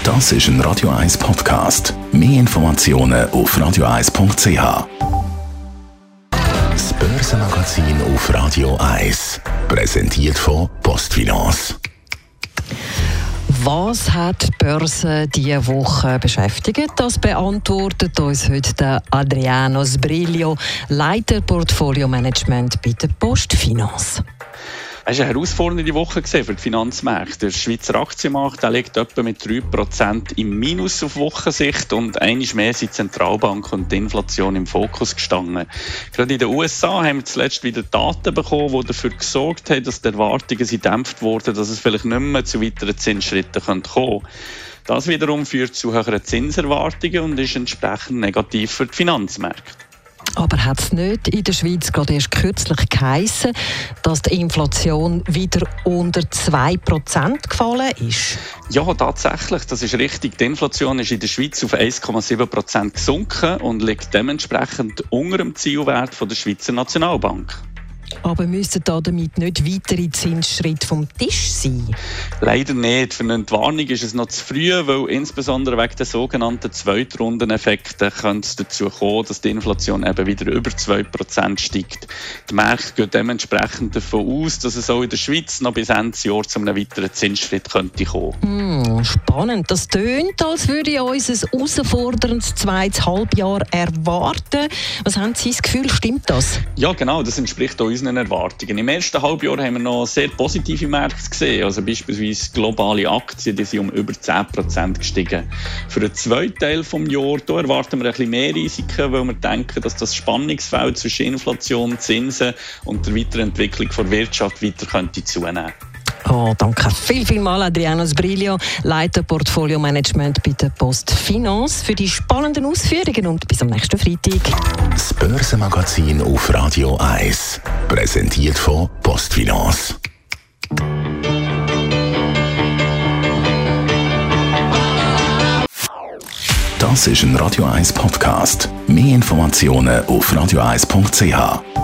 Das ist ein Radio 1 Podcast. Mehr Informationen auf radio1.ch. Das Börsenmagazin auf Radio 1. Präsentiert von PostFinance. Was hat die Börse diese Woche beschäftigt? Das beantwortet uns heute der Adriano Sbriglio, Leiter Portfolio Management bei der PostFinance. Es war eine herausfordernde Woche für die Finanzmärkte. Der Schweizer Aktienmarkt liegt etwa mit 3% im Minus auf Wochensicht und einmal mehr sind die Zentralbank und die Inflation im Fokus gestanden. Gerade in den USA haben wir zuletzt wieder Daten bekommen, die dafür gesorgt haben, dass die Erwartungen gedämpft wurden, dass es vielleicht nicht mehr zu weiteren Zinsschritten kommen könnte. Das wiederum führt zu höheren Zinserwartungen und ist entsprechend negativ für die Finanzmärkte. Aber hat es nicht in der Schweiz gerade erst kürzlich geheissen, dass die Inflation wieder unter 2% gefallen ist? Ja, tatsächlich, das ist richtig. Die Inflation ist in der Schweiz auf 1,7% gesunken und liegt dementsprechend unter dem Zielwert von der Schweizer Nationalbank. Aber müssten damit nicht weitere Zinsschritte vom Tisch sein? Leider nicht. Für eine Entwarnung ist es noch zu früh, weil insbesondere wegen der sogenannten Zweitrundeneffekte könnte es dazu kommen, dass die Inflation eben wieder über 2% steigt. Die Märkte gehen dementsprechend davon aus, dass es auch in der Schweiz noch bis Ende Jahr zu einem weiteren Zinsschritt könnte kommen. Spannend. Das tönt, als würde uns ein herausforderndes zweites Halbjahr erwarten. Was haben Sie das Gefühl, stimmt das? Ja, genau. Das entspricht auch unseren Erwartungen. Im ersten Halbjahr haben wir noch sehr positive Märkte gesehen. Also beispielsweise globale Aktien, die sind um über 10% gestiegen. Für den zweiten Teil des Jahres da erwarten wir ein bisschen mehr Risiken, weil wir denken, dass das Spannungsfeld zwischen Inflation, Zinsen und der Weiterentwicklung der Wirtschaft weiter könnte zunehmen. Oh, danke vielmals, Adriano Sbriglio, Leiter Portfolio Management bei der PostFinance, für die spannenden Ausführungen und bis am nächsten Freitag. Das Börsenmagazin auf Radio 1. Präsentiert von PostFinance. Das ist ein Radio 1 Podcast. Mehr Informationen auf radio1.ch.